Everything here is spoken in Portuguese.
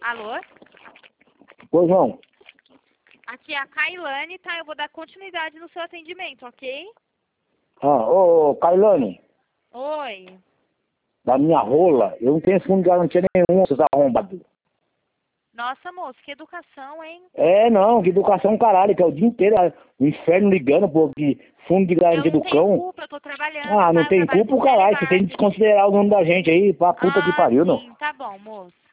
Alô? Pois não. Aqui é a Kailane, tá? Eu vou dar continuidade no seu atendimento, ok? Ô, Kailane, Oi. da minha rola, eu não tenho fundo de garantia nenhum, seus arrombados. Nossa, moço, que educação, hein? Não, que educação caralho, que é o dia inteiro o inferno ligando, pô, que fundo de Eu garantia não do tenho cão. culpa, eu tô trabalhando, Ah, tá? não Eu tem trabalho culpa com o caralho, você tem que telemarketing. desconsiderar o nome da gente aí, pra puta que pariu, não. Sim, tá bom, moço.